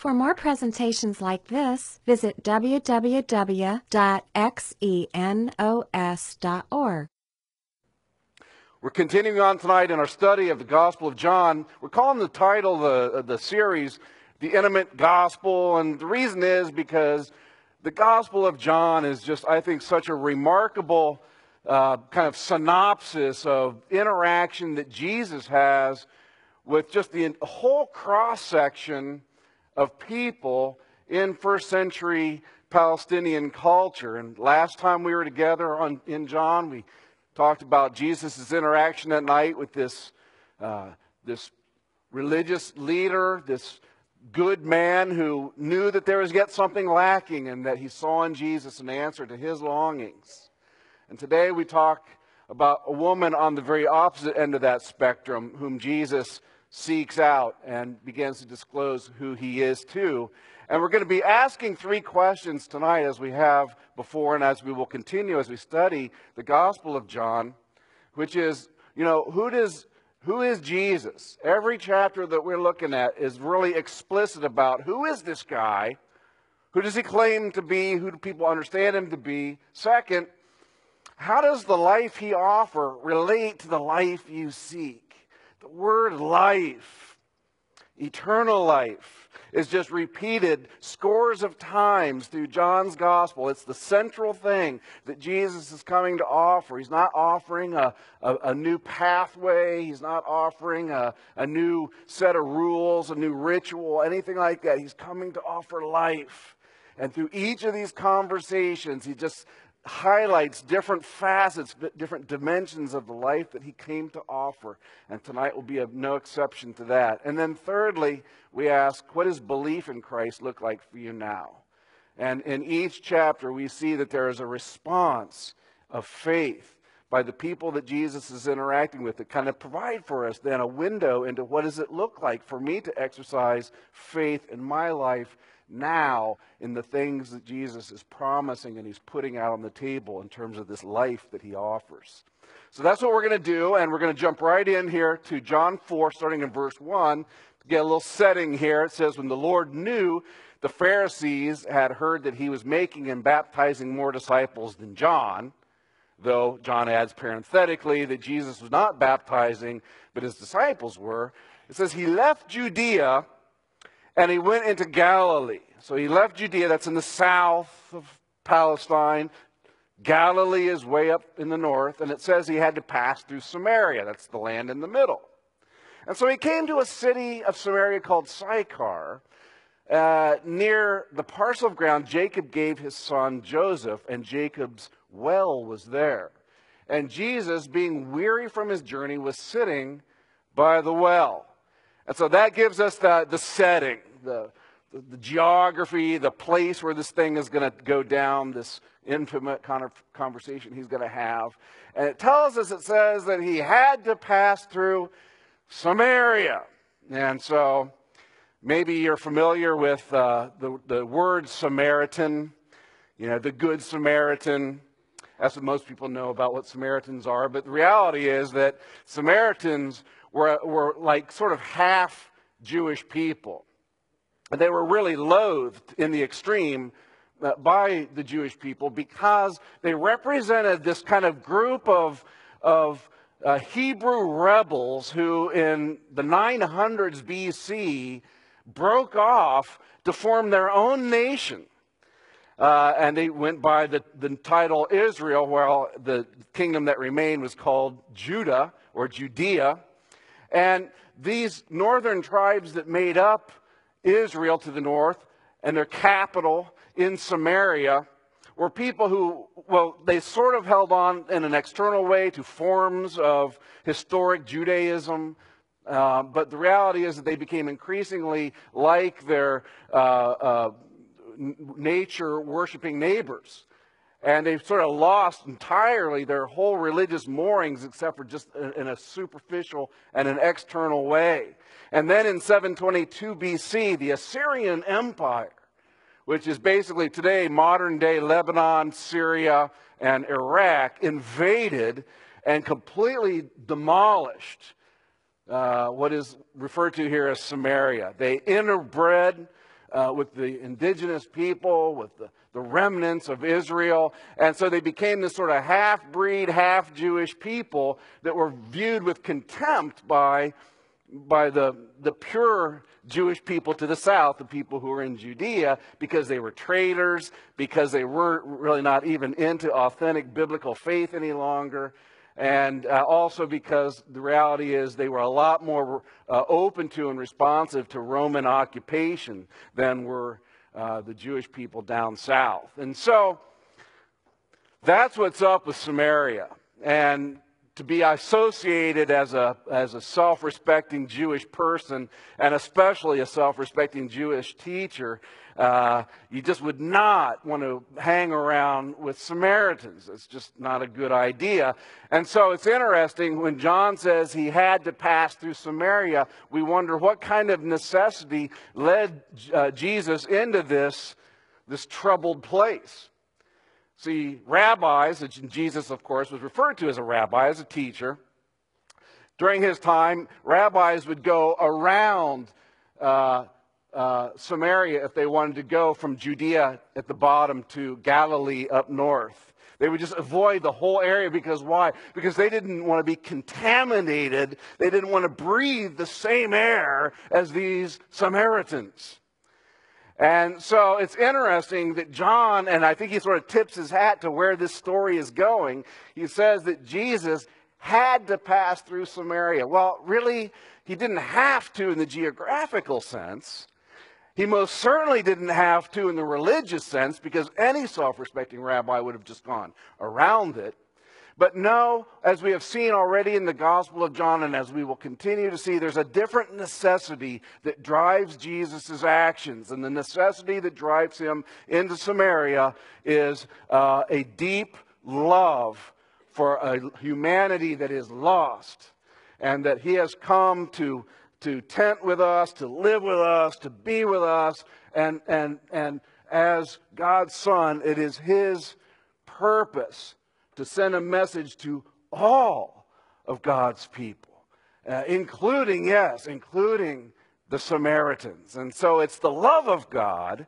For more presentations like this, visit www.xenos.org. We're continuing on tonight in our study of the Gospel of John. We're calling the title of the series, The Intimate Gospel, and the reason is because the Gospel of John is just, I think, such a remarkable kind of synopsis of interaction that Jesus has with just the whole cross-section of people in first century Palestinian culture. And last time we were together in John, we talked about Jesus' interaction at night with this religious leader, this good man who knew that there was yet something lacking and that he saw in Jesus an answer to his longings. And today we talk about a woman on the very opposite end of that spectrum whom Jesus seeks out and begins to disclose who he is to. And we're going to be asking three questions tonight as we have before and as we will continue as we study the Gospel of John, which is, who is Jesus? Every chapter that we're looking at is really explicit about who is this guy? Who does he claim to be? Who do people understand him to be? Second, how does the life he offers relate to the life you seek? The word life, eternal life, is just repeated scores of times through John's gospel. It's the central thing that Jesus is coming to offer. He's not offering a new pathway. He's not offering a new set of rules, a new ritual, anything like that. He's coming to offer life. And through each of these conversations, he just highlights different facets, different dimensions of the life that he came to offer. And tonight will be of no exception to that. And then thirdly, we ask, what does belief in Christ look like for you now? And in each chapter, we see that there is a response of faith by the people that Jesus is interacting with that kind of provide for us then a window into what does it look like for me to exercise faith in my life now in the things that Jesus is promising and he's putting out on the table in terms of this life that he offers. So that's what we're going to do, and we're going to jump right in here to John 4, starting in verse 1, to get a little setting here. It says, when the Lord knew the Pharisees had heard that he was making and baptizing more disciples than John, though John adds parenthetically that Jesus was not baptizing, but his disciples were, it says he left Judea and he went into Galilee. So he left Judea, that's in the south of Palestine. Galilee is way up in the north, and it says he had to pass through Samaria. That's the land in the middle. And so he came to a city of Samaria called Sychar, near the parcel of ground Jacob gave his son Joseph, and Jacob's well was there. And Jesus, being weary from his journey, was sitting by the well. And so that gives us the setting, the geography, the place where this thing is going to go down, this intimate kind of conversation he's going to have. And it tells us, it says that he had to pass through Samaria. And so maybe you're familiar with the word Samaritan, the Good Samaritan. That's what most people know about what Samaritans are. But the reality is that Samaritans were like sort of half Jewish people. And they were really loathed in the extreme by the Jewish people because they represented this kind of group of Hebrew rebels who in the 900s BC broke off to form their own nation. And they went by the title Israel, while the kingdom that remained was called Judah or Judea. And these northern tribes that made up Israel to the north and their capital in Samaria were people who, they sort of held on in an external way to forms of historic Judaism. But the reality is that they became increasingly like their nature-worshiping neighbors. And they've sort of lost entirely their whole religious moorings except for just in a superficial and an external way. And then in 722 BC, the Assyrian Empire, which is basically today modern-day Lebanon, Syria, and Iraq, invaded and completely demolished what is referred to here as Samaria. They interbred with the indigenous people, with the remnants of Israel. And so they became this sort of half-breed, half-Jewish people that were viewed with contempt by the pure Jewish people to the south, the people who were in Judea, because they were traitors, because they weren't really not even into authentic biblical faith any longer, and also because the reality is they were a lot more open to and responsive to Roman occupation than were the Jewish people down south. And so that's what's up with Samaria. And to be associated as a self-respecting Jewish person, and especially a self-respecting Jewish teacher, you just would not want to hang around with Samaritans. It's just not a good idea. And so it's interesting when John says he had to pass through Samaria, we wonder what kind of necessity led Jesus into this troubled place. See, rabbis, Jesus, of course, was referred to as a rabbi, as a teacher. During his time, rabbis would go around Samaria if they wanted to go from Judea at the bottom to Galilee up north. They would just avoid the whole area because why? Because they didn't want to be contaminated. They didn't want to breathe the same air as these Samaritans. And so it's interesting that John, and I think he sort of tips his hat to where this story is going. He says that Jesus had to pass through Samaria. Well, really, he didn't have to in the geographical sense. He most certainly didn't have to in the religious sense, because any self-respecting rabbi would have just gone around it. But no, as we have seen already in the Gospel of John, and as we will continue to see, there's a different necessity that drives Jesus' actions. And the necessity that drives him into Samaria is a deep love for a humanity that is lost, and that he has come to tent with us, to live with us, to be with us. And as God's Son, it is his purpose to send a message to all of God's people, including the Samaritans. And so it's the love of God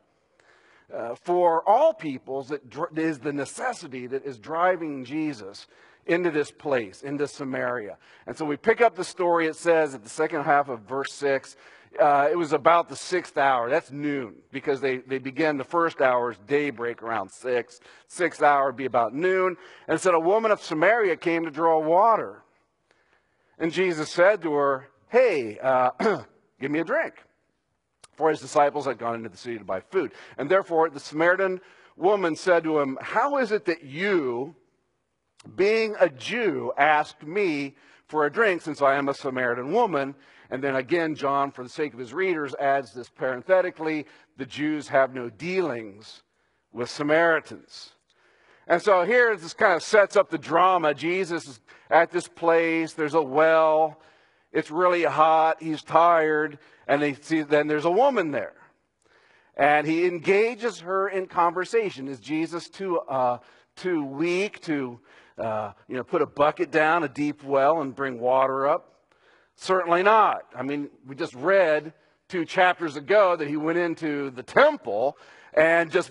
for all peoples that is the necessity that is driving Jesus into this place, into Samaria. And so we pick up the story. It says at the second half of verse 6, it was about the 6th hour. That's noon, because they begin the first hour's daybreak around 6. 6th hour would be about noon. And it said, a woman of Samaria came to draw water. And Jesus said to her, hey, give me a drink. For his disciples had gone into the city to buy food. And therefore the Samaritan woman said to him, how is it that you, being a Jew, ask me for a drink, since I am a Samaritan woman? And then again, John, for the sake of his readers, adds this parenthetically, the Jews have no dealings with Samaritans. And so here this kind of sets up the drama. Jesus is at this place. There's a well. It's really hot. He's tired. And then there's a woman there. And he engages her in conversation. Is Jesus too weak to put a bucket down, a deep well, and bring water up? Certainly not. I mean, we just read 2 chapters ago that he went into the temple and just,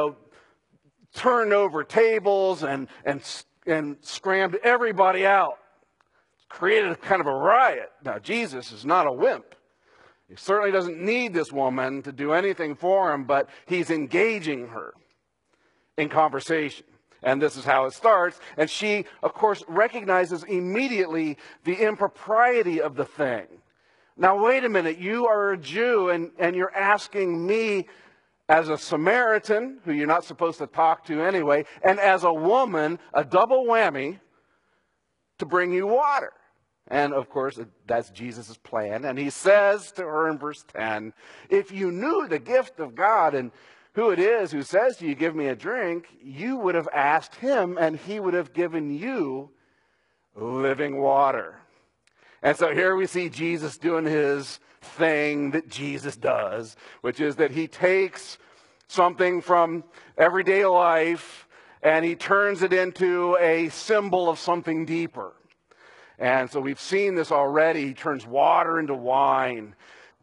turned over tables and scrammed everybody out. Created a kind of a riot. Now, Jesus is not a wimp. He certainly doesn't need this woman to do anything for him, but he's engaging her in conversation. And this is how it starts. And she, of course, recognizes immediately the impropriety of the thing. Now, wait a minute. You are a Jew, and you're asking me as a Samaritan, who you're not supposed to talk to anyway, and as a woman, a double whammy, to bring you water. And, of course, that's Jesus' plan. And he says to her in verse 10, if you knew the gift of God and who it is who says to you, give me a drink, you would have asked him, and he would have given you living water. And so here we see Jesus doing his thing that Jesus does, which is that he takes something from everyday life and he turns it into a symbol of something deeper. And so we've seen this already. He turns water into wine.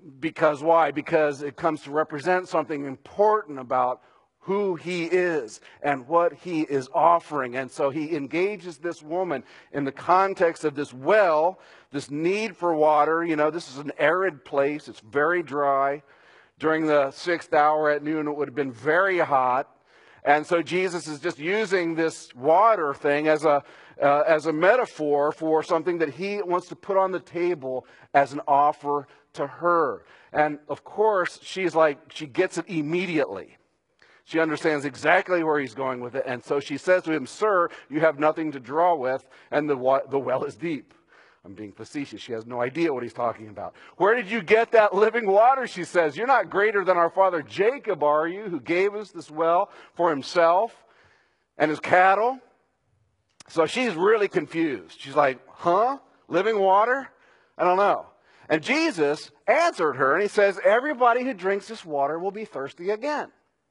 Because why? Because it comes to represent something important about who he is and what he is offering. And so he engages this woman in the context of this well, this need for water. You know, this is an arid place. It's very dry. During the 6th hour at noon, it would have been very hot. And so Jesus is just using this water thing as a metaphor for something that he wants to put on the table as an offer to her. And of course, she gets it immediately. She understands exactly where he's going with it. And so she says to him, "Sir, you have nothing to draw with, and the well is deep." I'm being facetious. She has no idea what he's talking about. "Where did you get that living water?" she says. "You're not greater than our father Jacob, are you, who gave us this well for himself and his cattle?" So she's really confused. She's like, "Huh? Living water? I don't know." And Jesus answered her, and he says, "Everybody who drinks this water will be thirsty again.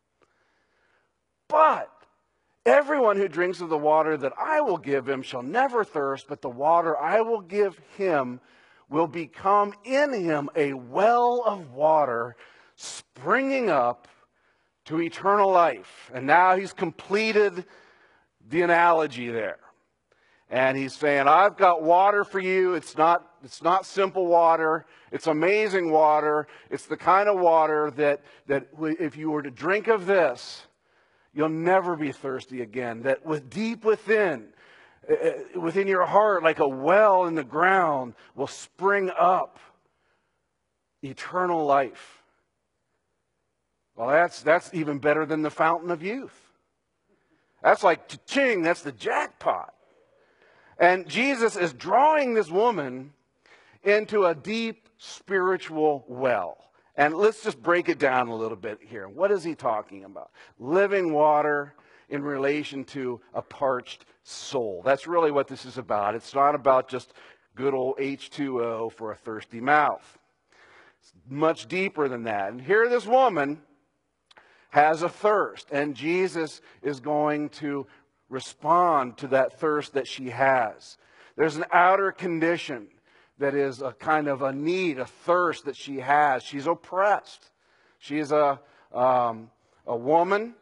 But everyone who drinks of the water that I will give him shall never thirst, but the water I will give him will become in him a well of water springing up to eternal life." And now he's completed the analogy there. And he's saying, "I've got water for you. It's not simple water. It's amazing water. It's the kind of water that if you were to drink of this, you'll never be thirsty again. That deep within your heart, like a well in the ground, will spring up eternal life." Well, that's even better than the fountain of youth. That's like cha-ching, that's the jackpot. And Jesus is drawing this woman into a deep spiritual well. And let's just break it down a little bit here. What is he talking about? Living water in relation to a parched soul. That's really what this is about. It's not about just good old H2O for a thirsty mouth. It's much deeper than that. And here this woman has a thirst, and Jesus is going to respond to that thirst that she has. There's an outer condition that is a kind of a need, a thirst that she has. She's oppressed. She's a woman.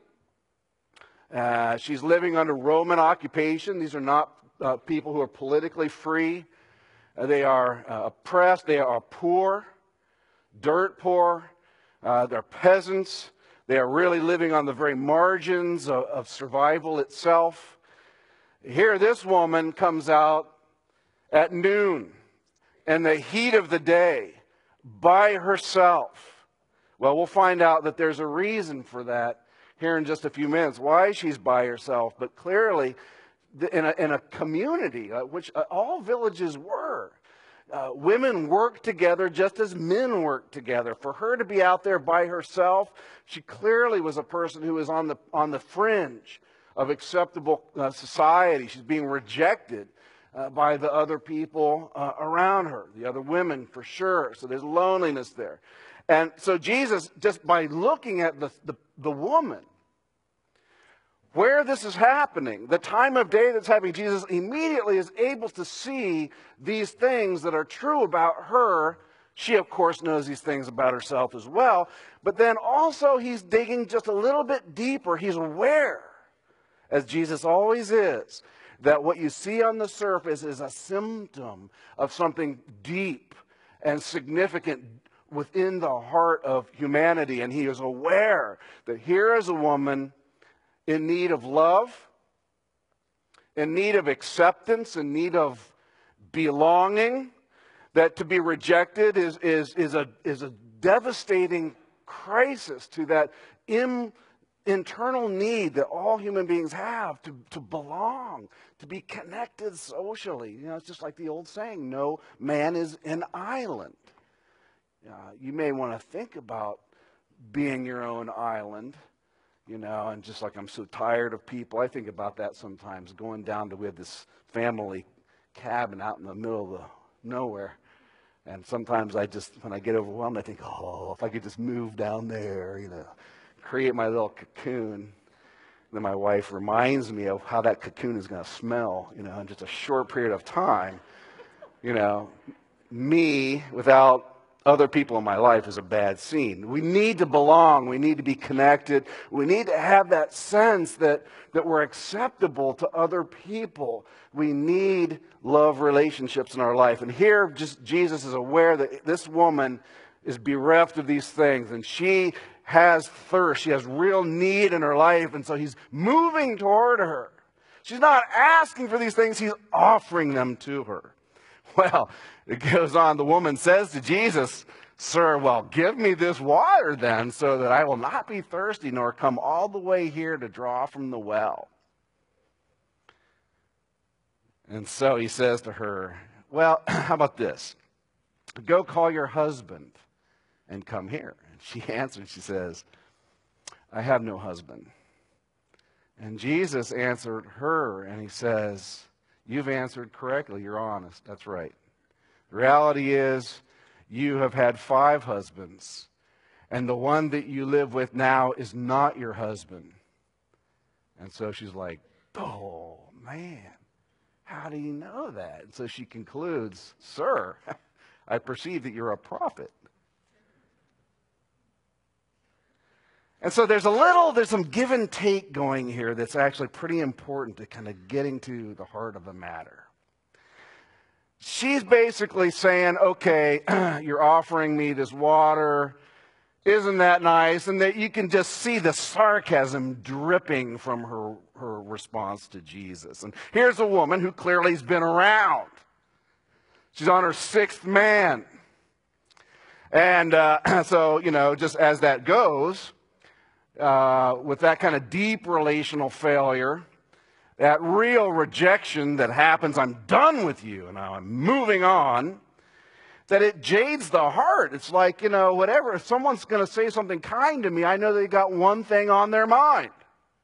She's living under Roman occupation. These are not people who are politically free. They are oppressed. They are poor, dirt poor. They're peasants. They are really living on the very margins of survival itself. Here, this woman comes out at noon in the heat of the day by herself. Well, we'll find out that there's a reason for that here in just a few minutes, why she's by herself. But clearly, in a community, which all villages were, women worked together just as men worked together. For her to be out there by herself, she clearly was a person who was on the fringe of acceptable society. She's being rejected by the other people around her, the other women for sure. So there's loneliness there. And so Jesus, just by looking at the woman, where this is happening, the time of day that's happening, Jesus immediately is able to see these things that are true about her. She, of course, knows these things about herself as well. But then also he's digging just a little bit deeper. He's aware, as Jesus always is, that what you see on the surface is a symptom of something deep and significant within the heart of humanity. And he is aware that here is a woman in need of love, in need of acceptance, in need of belonging, that to be rejected is a devastating crisis to that internal need that all human beings have to belong, to be connected socially. You know, it's just like the old saying, no man is an island. You may want to think about being your own island. You know, and just like I'm so tired of people, I think about that sometimes, going down to, we have this family cabin out in the middle of nowhere. And sometimes when I get overwhelmed, I think, oh, if I could just move down there, you know, create my little cocoon. And then my wife reminds me of how that cocoon is going to smell, you know, in just a short period of time. You know, me without other people in my life is a bad scene. We need to belong. We need to be connected. We need to have that sense that we're acceptable to other people. We need love relationships in our life. And here, just Jesus is aware that this woman is bereft of these things, and she has thirst. She has real need in her life, and so he's moving toward her. She's not asking for these things. He's offering them to her. Well, it goes on. The woman says to Jesus, "Sir, well, give me this water then, so that I will not be thirsty, nor come all the way here to draw from the well." And so he says to her, "Well, how about this? Go call your husband and come here." And she answered, she says, "I have no husband." And Jesus answered her, and he says, "You've answered correctly. You're honest. That's right. The reality is you have had 5 husbands, and the one that you live with now is not your husband." And so she's like, "Oh, man, how do you know that?" And so she concludes, "Sir, I perceive that you're a prophet." And so there's some give and take going here that's actually pretty important to kind of getting to the heart of the matter. She's basically saying, "Okay, you're offering me this water. Isn't that nice?" And that you can just see the sarcasm dripping from her response to Jesus. And here's a woman who clearly has been around. She's on her 6th man. And so, just as that goes, with that kind of deep relational failure, that real rejection that happens, "I'm done with you and I'm moving on," that it jades the heart. It's like, whatever, if someone's going to say something kind to me, I know they got one thing on their mind.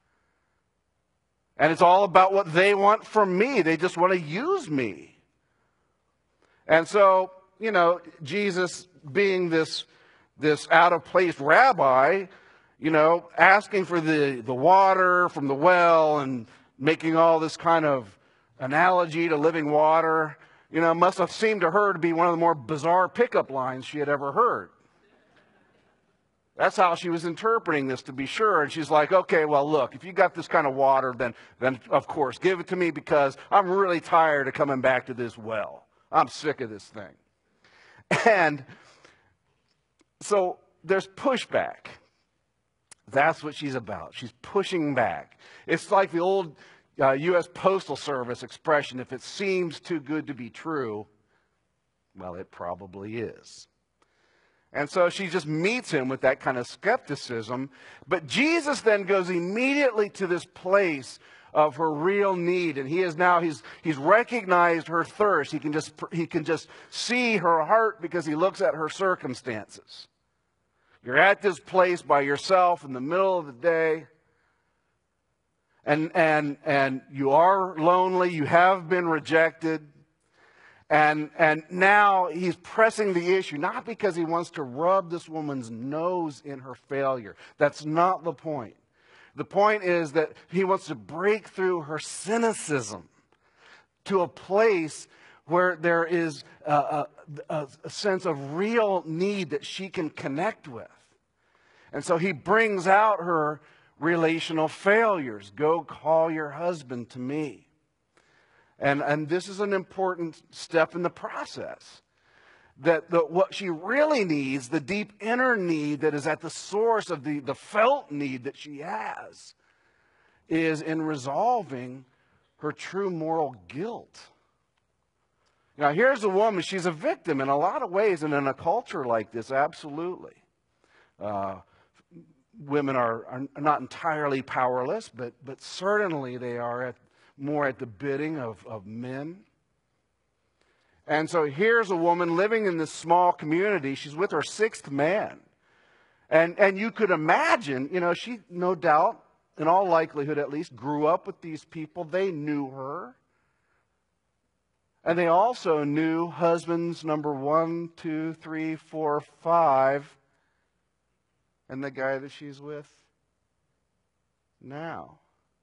And it's all about what they want from me. They just want to use me. And so, Jesus, being this out-of-place rabbi, asking for the water from the well and making all this kind of analogy to living water, must have seemed to her to be one of the more bizarre pickup lines she had ever heard. That's how she was interpreting this, to be sure. And she's like, "Okay, well, look, if you got this kind of water, then of course, give it to me, because I'm really tired of coming back to this well. I'm sick of this thing." And so there's pushback. That's what she's about. She's pushing back. It's like the old U.S. Postal Service expression, "If it seems too good to be true, well, it probably is." And so she just meets him with that kind of skepticism. But Jesus then goes immediately to this place of her real need. And he's recognized her thirst. He can just see her heart because he looks at her circumstances. You're at this place by yourself in the middle of the day, and you are lonely. You have been rejected, and now he's pressing the issue, not because he wants to rub this woman's nose in her failure. That's not the point. The point is that he wants to break through her cynicism to a place where there is a sense of real need that she can connect with. And so he brings out her relational failures. "Go call your husband to me." And this is an important step in the process. That what she really needs, the deep inner need that is at the source of the felt need that she has, is in resolving her true moral guilt. Now, here's a woman, she's a victim in a lot of ways, and in a culture like this, absolutely. Women are not entirely powerless, but certainly they are more at the bidding of men. And so here's a woman living in this small community. She's with her 6th man. And you could imagine, she no doubt, in all likelihood at least, grew up with these people. They knew her. And they also knew husbands number 1, 2, 3, 4, 5, and the guy that she's with now.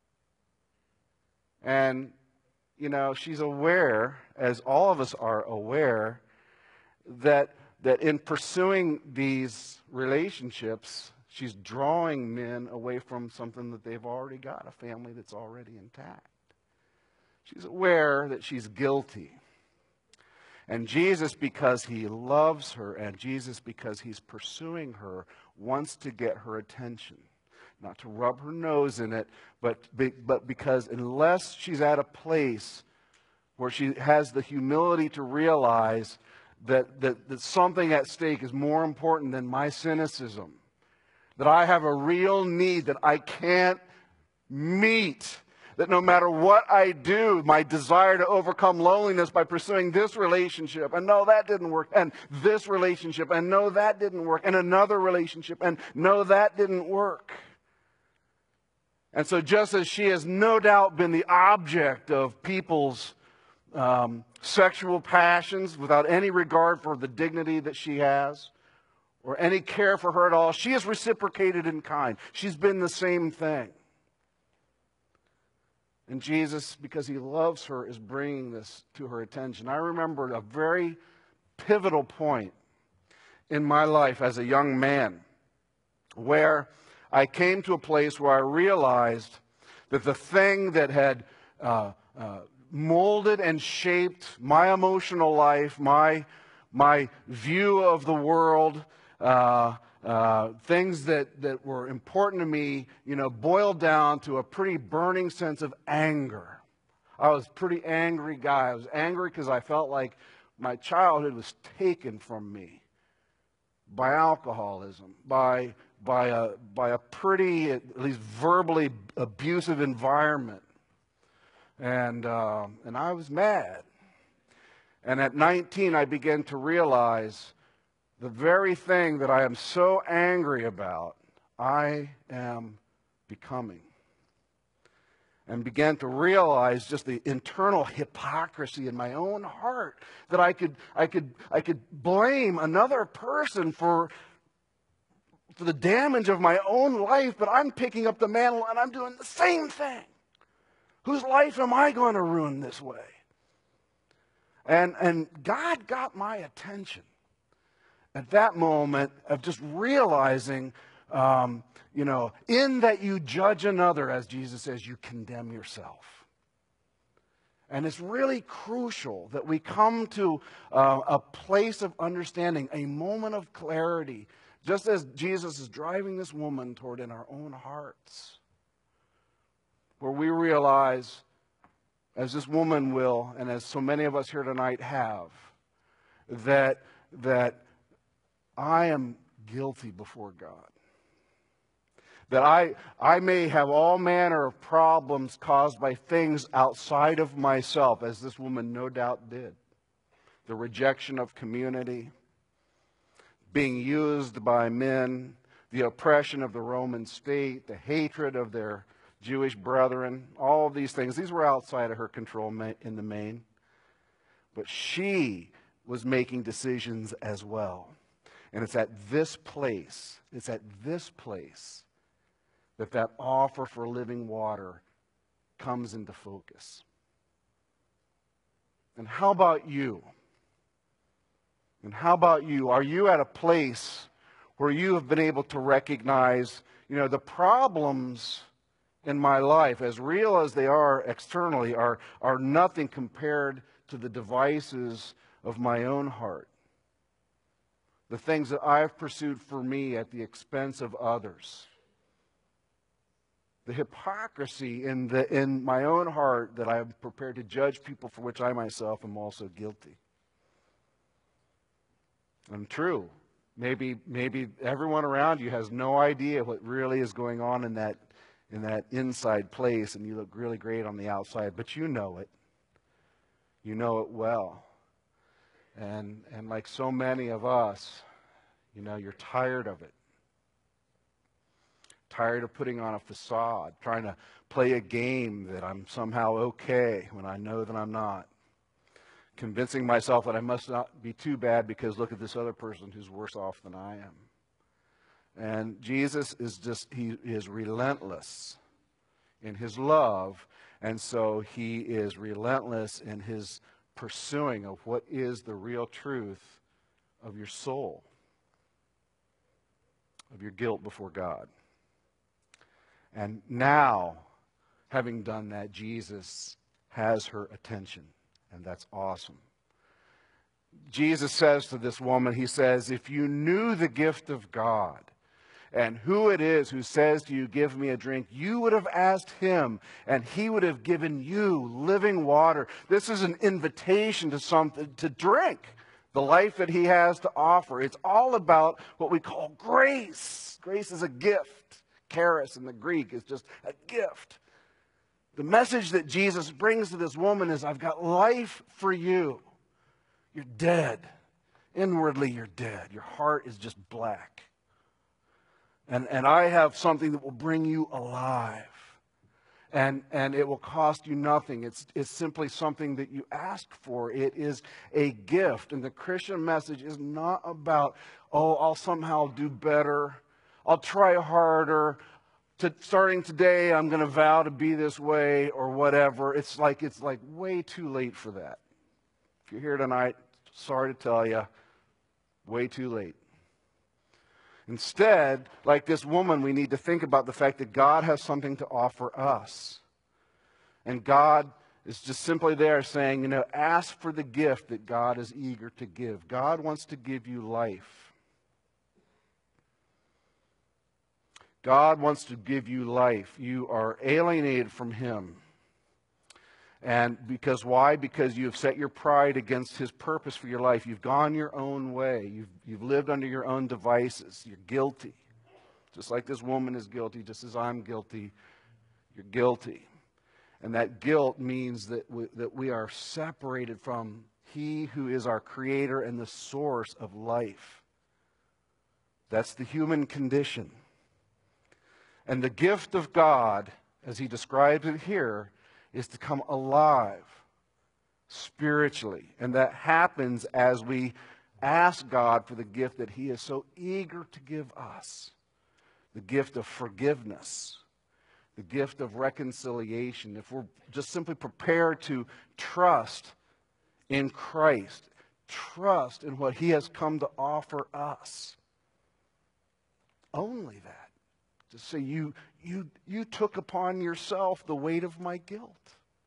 And, she's aware, as all of us are aware, that that in pursuing these relationships, she's drawing men away from something that they've already got, a family that's already intact. She's aware that she's guilty. And Jesus, because he loves her, and Jesus, because he's pursuing her, wants to get her attention. Not to rub her nose in it, but because unless she's at a place where she has the humility to realize that something at stake is more important than my cynicism, that I have a real need that I can't meet, that no matter what I do, my desire to overcome loneliness by pursuing this relationship, and no, that didn't work, and this relationship, and no, that didn't work, and another relationship, and no, that didn't work. And so just as she has no doubt been the object of people's sexual passions without any regard for the dignity that she has or any care for her at all, she has reciprocated in kind. She's been the same thing. And Jesus, because he loves her, is bringing this to her attention. I remember a very pivotal point in my life as a young man where I came to a place where I realized that the thing that had molded and shaped my emotional life, my view of the world, things that were important to me, boiled down to a pretty burning sense of anger. I was a pretty angry guy. I was angry because I felt like my childhood was taken from me by alcoholism, by a pretty, at least verbally abusive environment. And I was mad. And at 19, I began to realize the very thing that I am so angry about, I am becoming. And began to realize just the internal hypocrisy in my own heart, that I could blame another person for the damage of my own life, but I'm picking up the mantle and I'm doing the same thing. Whose life am I going to ruin this way? And God got my attention at that moment of just realizing, in that you judge another, as Jesus says, you condemn yourself. And it's really crucial that we come to a place of understanding, a moment of clarity, just as Jesus is driving this woman toward in our own hearts, where we realize, as this woman will, and as so many of us here tonight have, that I am guilty before God. That I may have all manner of problems caused by things outside of myself, as this woman no doubt did. The rejection of community, being used by men, the oppression of the Roman state, the hatred of their Jewish brethren, all of these things. These were outside of her control in the main. But she was making decisions as well. And it's at this place that offer for living water comes into focus. And how about you? Are you at a place where you have been able to recognize, the problems in my life, as real as they are externally, are nothing compared to the devices of my own heart? The things that I've pursued for me at the expense of others. The hypocrisy in my own heart that I am prepared to judge people for which I myself am also guilty. And true, maybe everyone around you has no idea what really is going on in that inside place, and you look really great on the outside, but you know it. You know it well. And like so many of us, you're tired of it. Tired of putting on a facade, trying to play a game that I'm somehow okay when I know that I'm not. Convincing myself that I must not be too bad because look at this other person who's worse off than I am. And Jesus he is relentless in his love, and so he is relentless in his pursuing of what is the real truth of your soul, of your guilt before God. And now, having done that, Jesus has her attention, and that's awesome. Jesus says to this woman, he says, if you knew the gift of God and who it is who says to you, give me a drink, you would have asked him, and he would have given you living water. This is an invitation to something to drink, the life that he has to offer. It's all about what we call grace. Grace is a gift. Charis in the Greek is just a gift. The message that Jesus brings to this woman is, I've got life for you. You're dead. Inwardly, you're dead. Your heart is just black. And I have something that will bring you alive. And it will cost you nothing. It's simply something that you ask for. It is a gift. And the Christian message is not about, oh, I'll somehow do better. I'll try harder. Starting today, I'm going to vow to be this way or whatever. It's like way too late for that. If you're here tonight, sorry to tell you, way too late. Instead, like this woman, we need to think about the fact that God has something to offer us. And God is just simply there saying, ask for the gift that God is eager to give. God wants to give you life. God wants to give you life. You are alienated from him. And because why? Because you have set your pride against his purpose for your life. You've gone your own way. You've lived under your own devices. You're guilty. Just like this woman is guilty, just as I'm guilty, you're guilty. And that guilt means that we are separated from he who is our creator and the source of life. That's the human condition. And the gift of God, as he describes it here, is to come alive spiritually. And that happens as we ask God for the gift that he is so eager to give us. The gift of forgiveness. The gift of reconciliation. If we're just simply prepared to trust in Christ. Trust in what he has come to offer us. Only that. To say, you took upon yourself the weight of my guilt.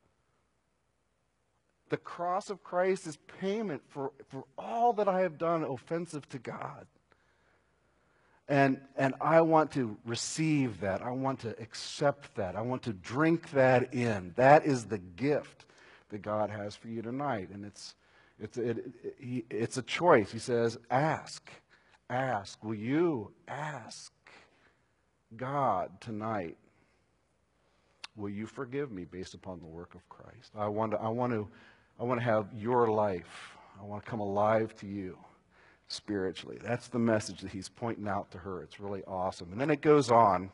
The cross of Christ is payment for all that I have done offensive to God. And I want to receive that. I want to accept that. I want to drink that in. That is the gift that God has for you tonight. And it's a choice. He says, ask. Ask. Will you ask God tonight, will you forgive me based upon the work of Christ? I want to have your life. I want to come alive to you spiritually. That's the message that he's pointing out to her. It's really awesome. And then it goes on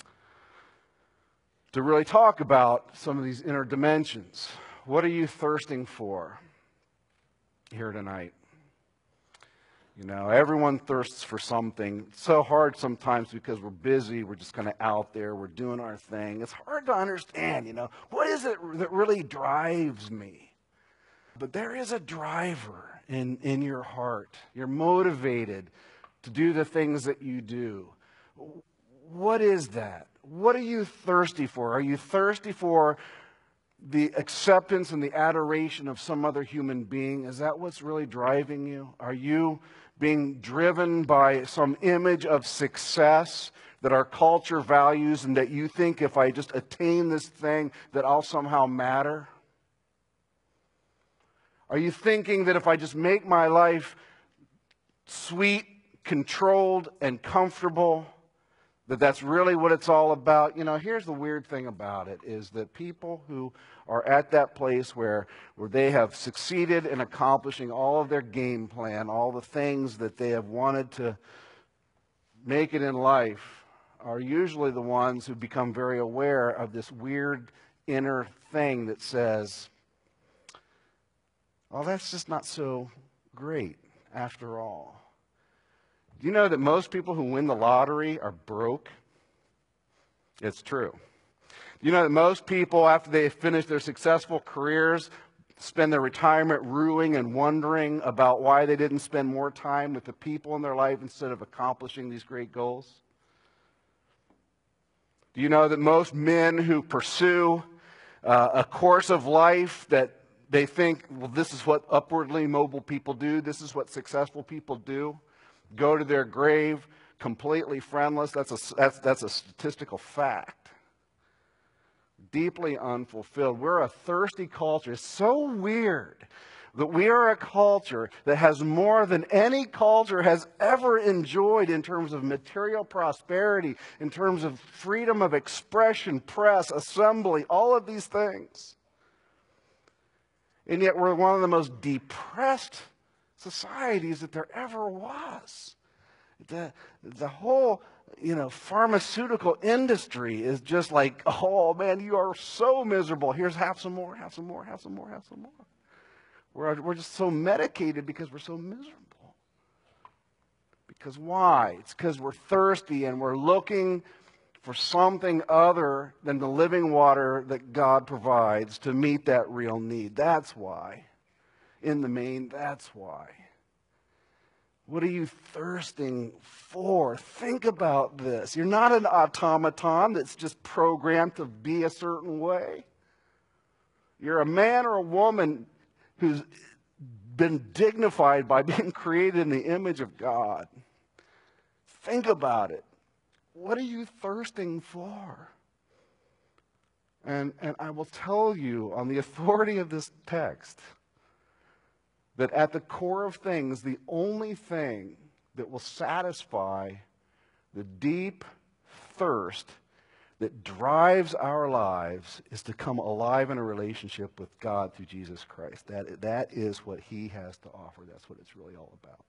to really talk about some of these inner dimensions. What are you thirsting for here tonight? Everyone thirsts for something. It's so hard sometimes because we're busy. We're just kind of out there. We're doing our thing. It's hard to understand, what is it that really drives me? But there is a driver in your heart. You're motivated to do the things that you do. What is that? What are you thirsty for? Are you thirsty for the acceptance and the adoration of some other human being? Is that what's really driving you? Are you being driven by some image of success that our culture values and that you think if I just attain this thing that I'll somehow matter? Are you thinking that if I just make my life sweet, controlled, and comfortable, that's really what it's all about? Here's the weird thing about it is that people who are at that place where they have succeeded in accomplishing all of their game plan, all the things that they have wanted to make it in life, are usually the ones who become very aware of this weird inner thing that says, well, that's just not so great after all. Do you know that most people who win the lottery are broke? It's true. Do you know that most people, after they finish their successful careers, spend their retirement ruing and wondering about why they didn't spend more time with the people in their life instead of accomplishing these great goals? Do you know that most men who pursue a course of life that they think, well, this is what upwardly mobile people do, this is what successful people do, go to their grave completely friendless? That's a statistical fact. Deeply unfulfilled. We're a thirsty culture. It's so weird that we are a culture that has more than any culture has ever enjoyed in terms of material prosperity, in terms of freedom of expression, press, assembly, all of these things. And yet we're one of the most depressed societies that there ever was. The whole pharmaceutical industry is just like, oh man, you are so miserable. Here's have some more, have some more, have some more, have some more. We're just so medicated because we're so miserable. Because why? It's because we're thirsty and we're looking for something other than the living water that God provides to meet that real need. That's why. In the main, that's why. What are you thirsting for? Think about this. You're not an automaton that's just programmed to be a certain way. You're a man or a woman who's been dignified by being created in the image of God. Think about it. What are you thirsting for? And I will tell you on the authority of this text that at the core of things, the only thing that will satisfy the deep thirst that drives our lives is to come alive in a relationship with God through Jesus Christ. That is what He has to offer. That's what it's really all about.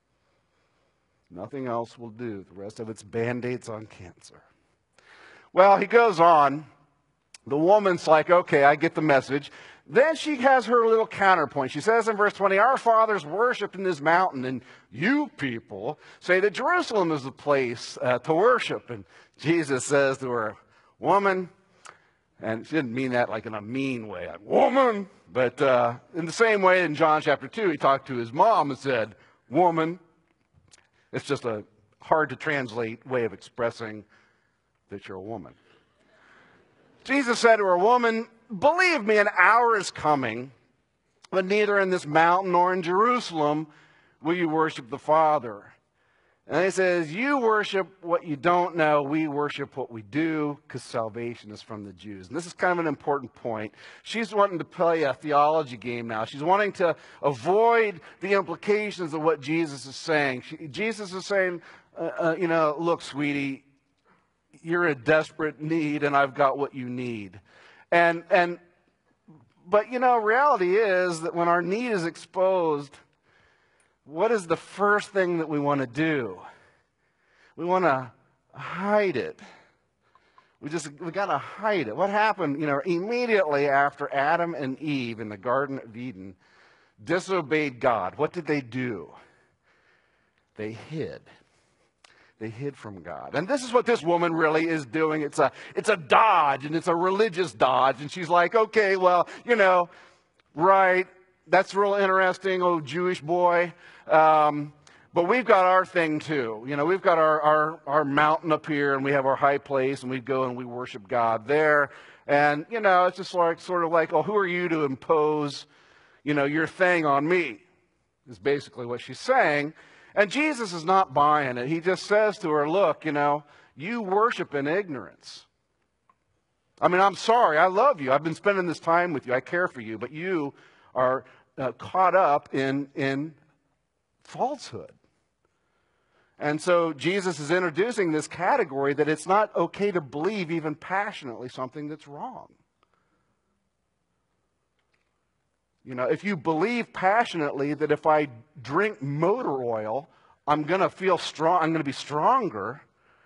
Nothing else will do. The rest of it's Band-Aids on cancer. Well, he goes on. The woman's like, okay, I get the message. Then she has her little counterpoint. She says in verse 20, our fathers worshipped in this mountain, and you people say that Jerusalem is the place to worship. And Jesus says to her, woman, and she didn't mean that like in a mean way, like, woman. But in the same way in John chapter 2, he talked to his mom and said, woman. It's just a hard to translate way of expressing that you're a woman. Jesus said to her, woman, believe me, an hour is coming, but neither in this mountain nor in Jerusalem will you worship the Father. And he says, you worship what you don't know, we worship what we do, because salvation is from the Jews. And this is kind of an important point. She's wanting to play a theology game now. She's wanting to avoid the implications of what Jesus is saying. Jesus is saying, look, sweetie, you're in desperate need, and I've got what you need. But reality is that when our need is exposed, what is the first thing that we want to do? We want to hide it. We got to hide it. What happened, immediately after Adam and Eve in the Garden of Eden disobeyed God? What did they do? They hid. They hid from God. And this is what this woman really is doing. It's a dodge, and it's a religious dodge. And she's like, okay, well, right, that's real interesting, oh Jewish boy. But we've got our thing too. We've got our mountain up here, and we have our high place, and we go and we worship God there. And, it's just sort of like, oh, who are you to impose, your thing on me? Is basically what she's saying. And Jesus is not buying it. He just says to her, look, you worship in ignorance. I mean, I'm sorry. I love you. I've been spending this time with you. I care for you. But you are caught up in falsehood. And so Jesus is introducing this category that it's not okay to believe even passionately something that's wrong. If you believe passionately that if I drink motor oil, I'm going to feel strong, I'm going to be stronger,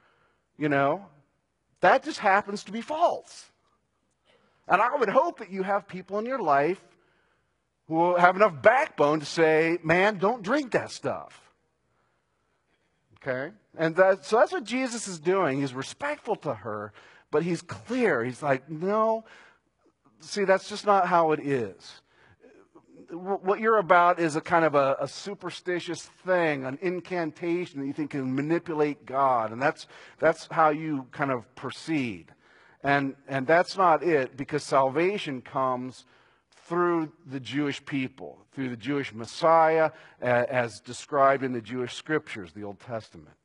that just happens to be false. And I would hope that you have people in your life who have enough backbone to say, man, don't drink that stuff. Okay? And so that's what Jesus is doing. He's respectful to her, but he's clear. He's like, no, see, that's just not how it is. what you're about is a kind of a superstitious thing, an incantation that you think can manipulate God. And that's how you kind of proceed. And that's not it, because salvation comes through the Jewish people, through the Jewish Messiah, as described in the Jewish scriptures, the Old Testament.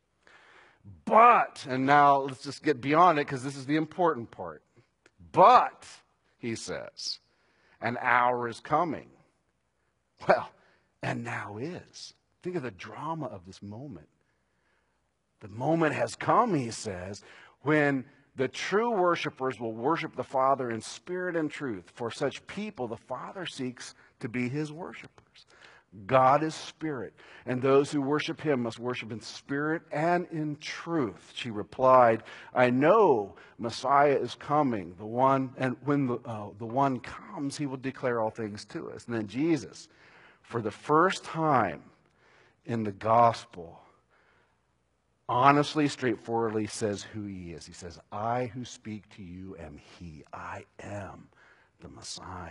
But, and now let's just get beyond it, because this is the important part. But, he says, an hour is coming. Well, and now is. Think of the drama of this moment. The moment has come, he says, when the true worshipers will worship the Father in spirit and truth. For such people, the Father seeks to be his worshipers. God is spirit, and those who worship him must worship in spirit and in truth. She replied, I know Messiah is coming, the one, and when the one comes, he will declare all things to us. And then Jesus, for the first time in the gospel, honestly, straightforwardly says who he is. He says, I who speak to you am he. I am the Messiah.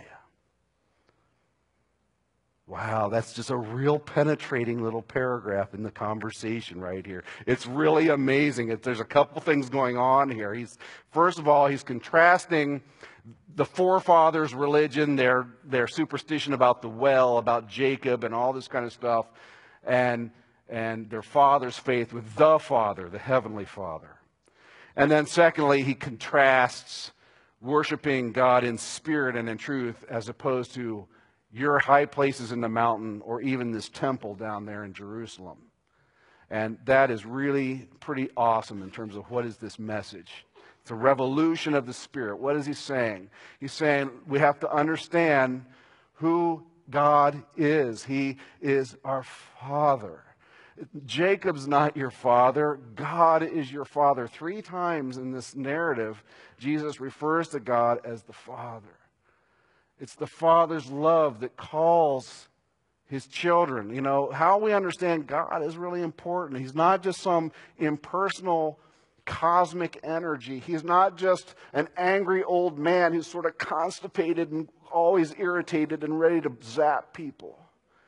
Wow, that's just a real penetrating little paragraph in the conversation right here. It's really amazing. There's a couple things going on here. First of all, he's contrasting the forefathers' religion, their superstition about the well, about Jacob and all this kind of stuff, and their father's faith with the Father, the Heavenly Father. And then secondly, he contrasts worshiping God in spirit and in truth as opposed to your high places in the mountain or even this temple down there in Jerusalem. And that is really pretty awesome in terms of what is this message. It's a revolution of the Spirit. What is he saying? He's saying we have to understand who God is. He is our Father. Jacob's not your father. God is your Father. 3 times in this narrative, Jesus refers to God as the Father. It's the Father's love that calls his children. You know, how we understand God is really important. He's not just some impersonal cosmic energy. He's not just an angry old man who's sort of constipated and always irritated and ready to zap people.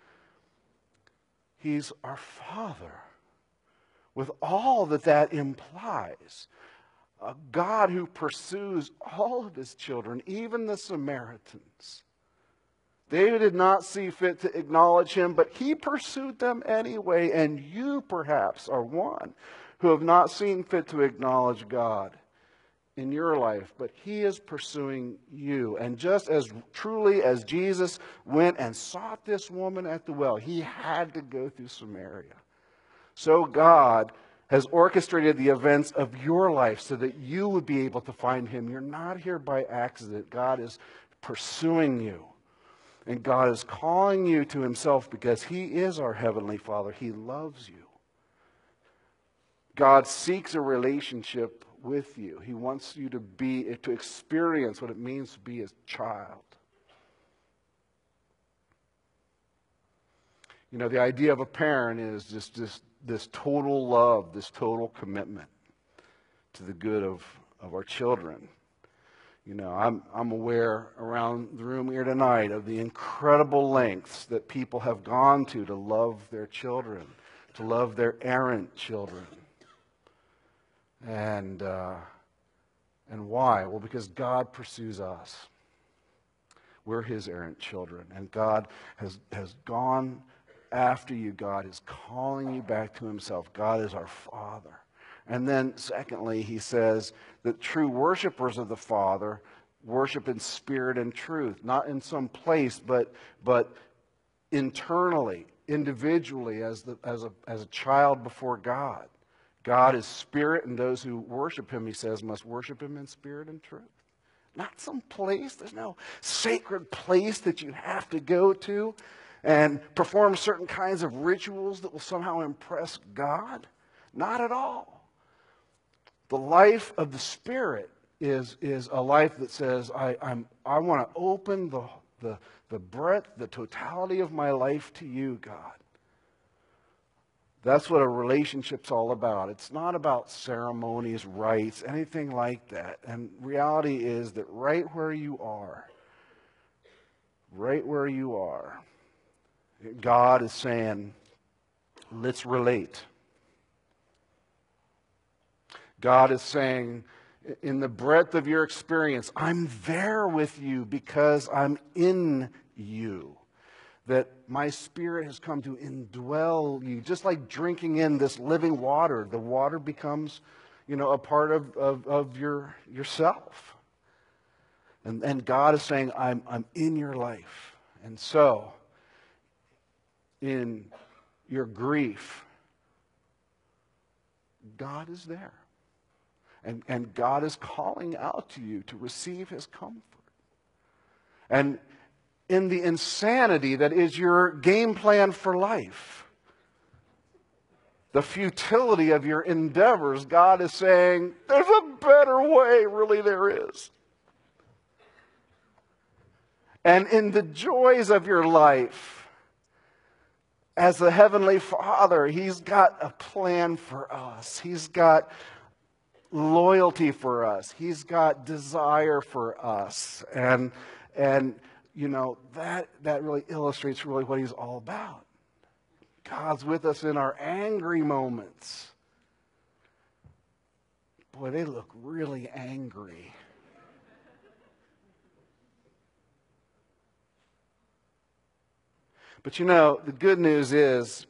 He's our Father, with all that implies. A God who pursues all of his children, even the Samaritans. They did not see fit to acknowledge him, but he pursued them anyway. And you perhaps are one who have not seen fit to acknowledge God in your life, but he is pursuing you. And just as truly as Jesus went and sought this woman at the well, he had to go through Samaria. So God has orchestrated the events of your life so that you would be able to find him. You're not here by accident. God is pursuing you. And God is calling you to himself because he is our Heavenly Father. He loves you. God seeks a relationship with you. He wants you to experience what it means to be his child. You know, the idea of a parent is just this total love, this total commitment to the good of our children. You know, I'm aware around the room here tonight of the incredible lengths that people have gone to love their children, to love their errant children. And why? Well, because God pursues us. We're his errant children, and God has gone after you. God is calling you back to himself. God is our Father. And then secondly, he says that true worshipers of the Father worship in spirit and truth, not in some place, but internally, individually, as a child before God. God is spirit, and those who worship him, he says, must worship him in spirit and truth. Not some place. There's no sacred place that you have to go to and perform certain kinds of rituals that will somehow impress God. Not at all. The life of the Spirit is a life that says, I want to open the breadth, the totality of my life to you, God. That's what a relationship's all about. It's not about ceremonies, rites, anything like that. And reality is that right where you are, right where you are, God is saying, let's relate. God is saying, in the breadth of your experience, I'm there with you because I'm in you. That my Spirit has come to indwell you. Just like drinking in this living water, the water becomes, a part of yourself. And God is saying, I'm in your life. And so, in your grief, God is there. And God is calling out to you to receive his comfort. And in the insanity that is your game plan for life, the futility of your endeavors, God is saying, there's a better way, really there is. And in the joys of your life, as the Heavenly Father, he's got a plan for us. He's got loyalty for us. He's got desire for us. And that really illustrates really what he's all about. God's with us in our angry moments. Boy, they look really angry. But the good news is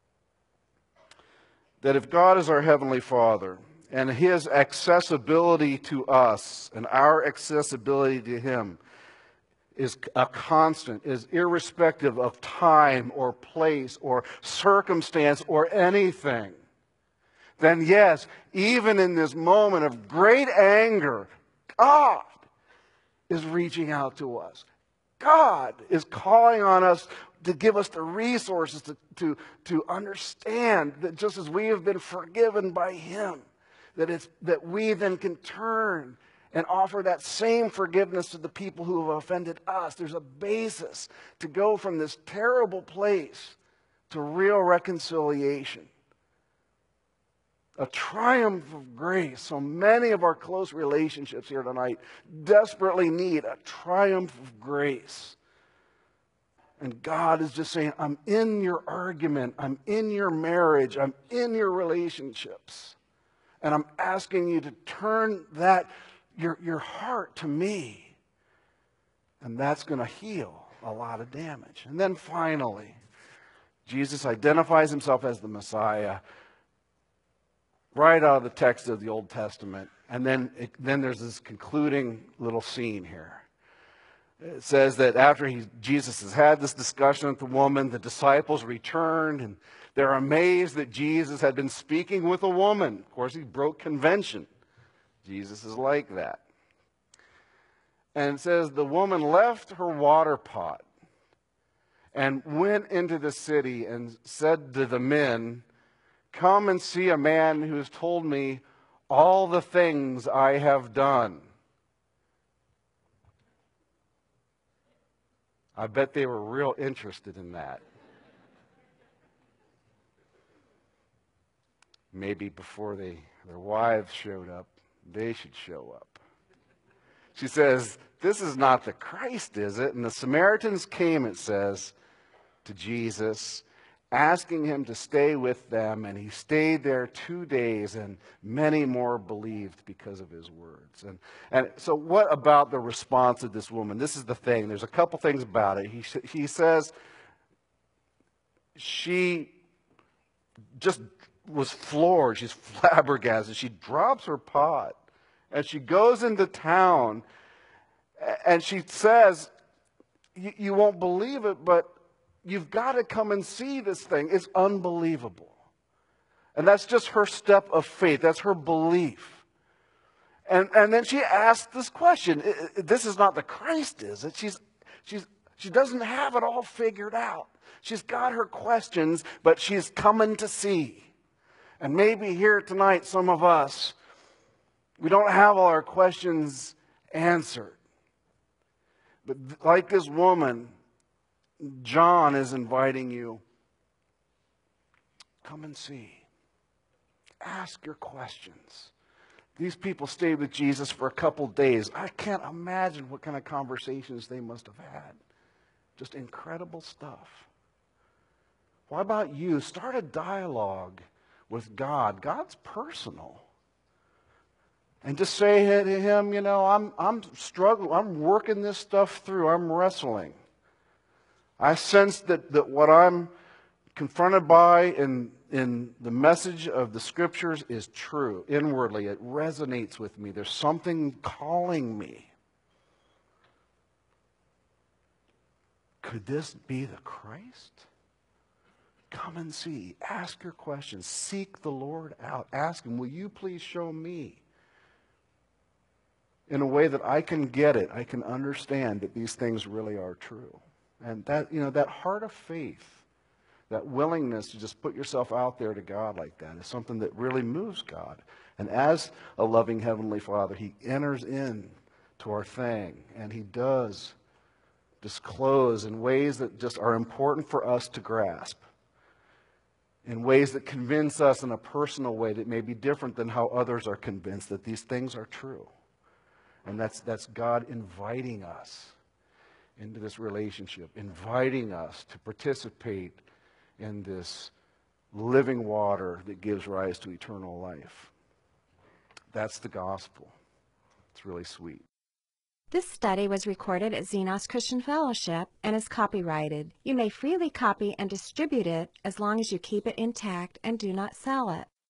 that if God is our Heavenly Father, and his accessibility to us and our accessibility to him is a constant, is irrespective of time or place or circumstance or anything, then yes, even in this moment of great anger, God is reaching out to us. God is calling on us to give us the resources to understand that just as we have been forgiven by him, that we then can turn and offer that same forgiveness to the people who have offended us. There's a basis to go from this terrible place to real reconciliation. A triumph of grace. So many of our close relationships here tonight desperately need a triumph of grace. And God is just saying, I'm in your argument, I'm in your marriage, I'm in your relationships. And I'm asking you to turn your heart to me. And that's going to heal a lot of damage. And then finally, Jesus identifies himself as the Messiah right out of the text of the Old Testament. And then there's this concluding little scene here. It says that after Jesus has had this discussion with the woman, the disciples returned and they're amazed that Jesus had been speaking with a woman. Of course, he broke convention. Jesus is like that. And it says the woman left her water pot and went into the city and said to the men, come and see a man who has told me all the things I have done. I bet they were real interested in that. Maybe before their wives showed up, they should show up. She says, this is not the Christ, is it? And the Samaritans came, it says, to Jesus, asking him to stay with them. And he stayed there 2 days, and many more believed because of his words. And so what about the response of this woman? This is the thing. There's a couple things about it. He says she just was floored. She's flabbergasted. She drops her pot and she goes into town and she says, you won't believe it, but you've got to come and see this thing. It's unbelievable. And that's just her step of faith. That's her belief. And then she asks this question. This is not the Christ, is it? She doesn't have it all figured out. She's got her questions, but she's coming to see. And maybe here tonight, some of us, we don't have all our questions answered. But like this woman, John is inviting you, come and see. Ask your questions. These people stayed with Jesus for a couple days. I can't imagine what kind of conversations they must have had. Just incredible stuff. Why about you? Start a dialogue with God. God's personal. And just say to him, you know, I'm struggling. I'm working this stuff through. I'm wrestling. I sense that what I'm confronted by in the message of the Scriptures is true. Inwardly, it resonates with me. There's something calling me. Could this be the Christ? Come and see. Ask your questions. Seek the Lord out. Ask him, will you please show me in a way that I can get it, I can understand that these things really are true. And that, you know, that heart of faith, that willingness to just put yourself out there to God like that is something that really moves God. And as a loving Heavenly Father, he enters in to our thing, and he does disclose in ways that just are important for us to grasp, in ways that convince us in a personal way that may be different than how others are convinced that these things are true. And that's God inviting us into this relationship, inviting us to participate in this living water that gives rise to eternal life. That's the gospel. It's really sweet. This study was recorded at Xenos Christian Fellowship and is copyrighted. You may freely copy and distribute it as long as you keep it intact and do not sell it.